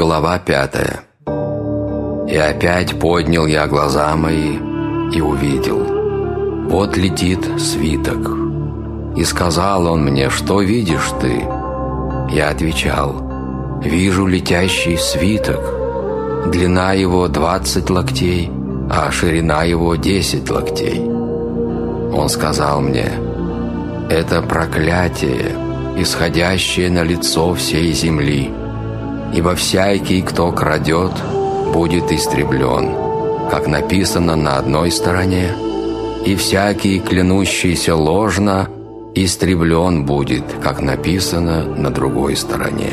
Глава 5. И опять поднял я глаза мои и увидел. Вот летит свиток. И сказал он мне: что видишь ты? Я отвечал: вижу летящий свиток. Длина его 20 локтей, а ширина его 10 локтей. Он сказал мне: это проклятие, исходящее на лицо всей земли. Ибо всякий, кто крадет, будет истреблен, как написано на одной стороне, и всякий, клянущийся ложно, истреблен будет, как написано на другой стороне.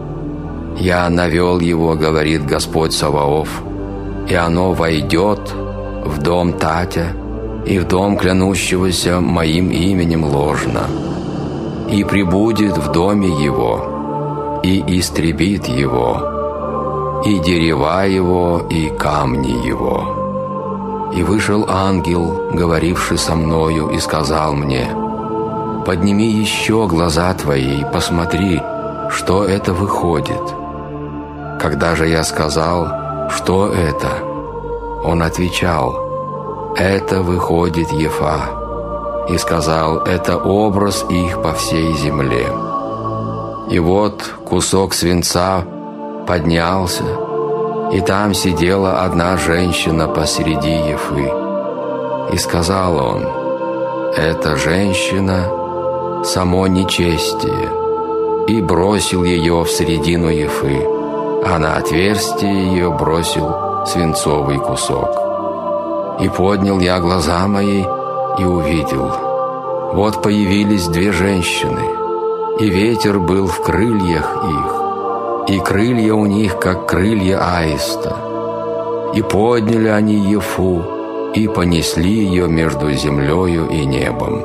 «Я навел его, — говорит Господь Саваоф, — и оно войдет в дом Татя и в дом клянущегося моим именем ложно, и пребудет в доме его, и истребит его, и дерева его, и камни его». И вышел ангел, говоривший со мною, и сказал мне: «Подними еще глаза твои и посмотри, что это выходит». Когда же я сказал: «Что это?», он отвечал: «Это выходит Ефа». И сказал: «Это образ их по всей земле». И вот кусок свинца поднялся, и там сидела одна женщина посреди Ефы. И сказал он: «Эта женщина — само нечестие», и бросил ее в середину Ефы, а на отверстие ее бросил свинцовый кусок. И поднял я глаза мои и увидел. Вот появились две женщины, и ветер был в крыльях их, и крылья у них, как крылья аиста. И подняли они Ефу, и понесли ее между землею и небом.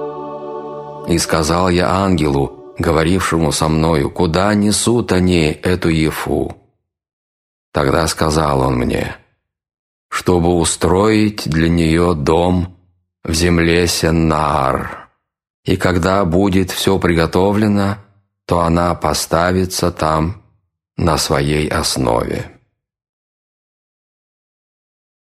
И сказал я ангелу, говорившему со мною: «Куда несут они эту Ефу?» Тогда сказал он мне: «Чтобы устроить для нее дом в земле Сеннаар. И когда будет все приготовлено, то она поставится там на своей основе».